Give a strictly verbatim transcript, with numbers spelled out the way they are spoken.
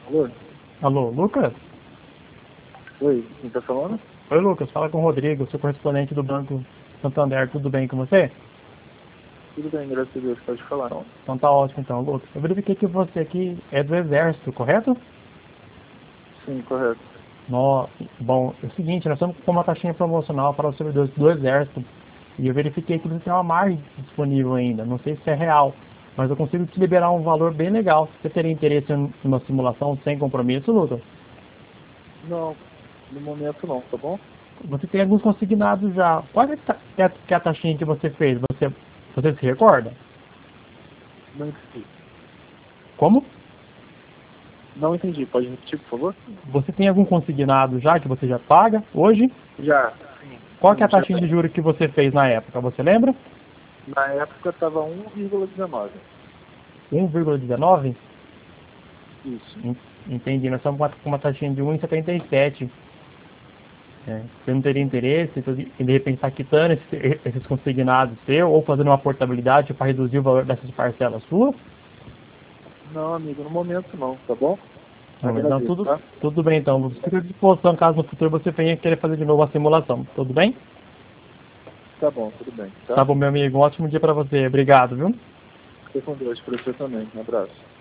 Alô? Alô, Lucas? Oi, quem tá falando? Oi, Lucas, fala com o Rodrigo, sou correspondente do Banco Santander, tudo bem com você? Tudo bem, graças a Deus, pode falar. Então, então tá ótimo então, Lucas. Eu verifiquei que você aqui é do Exército, correto? Sim, correto. No... Bom, é o seguinte, nós estamos com uma taxinha promocional para os servidores do Exército e eu verifiquei que você tem uma margem disponível ainda, não sei se é real, mas eu consigo te liberar um valor bem legal. Você teria interesse em uma simulação sem compromisso, Lucas? Não, no momento não, tá bom? Você tem alguns consignados já. Qual é a, que é a taxinha que você fez? Você, você se recorda? Não entendi. Como? Não entendi, pode repetir, por favor? Você tem algum consignado já que você já paga hoje? Já, sim. Qual que é Sim, a já taxinha de juros que você fez na época? Você lembra? Na época tava um vírgula dezenove. um vírgula dezenove? Isso. En- Entendi. Nós estamos com uma taxinha de um vírgula setenta e sete. É. Você não teria interesse em de repente estar quitando esses, esses consignados seu ou fazendo uma portabilidade para reduzir o valor dessas parcelas suas? Não, amigo, no momento não, tá bom? Não, mas não, Agradeço, tudo, tá? tudo bem então, Lucas. Fica à disposição caso no futuro você venha querer fazer de novo a simulação. Tudo bem? Tá bom, tudo bem, Tá tá? bom, meu amigo. Um ótimo dia pra você. Obrigado, viu? Fique com Deus, pra você também. Um abraço.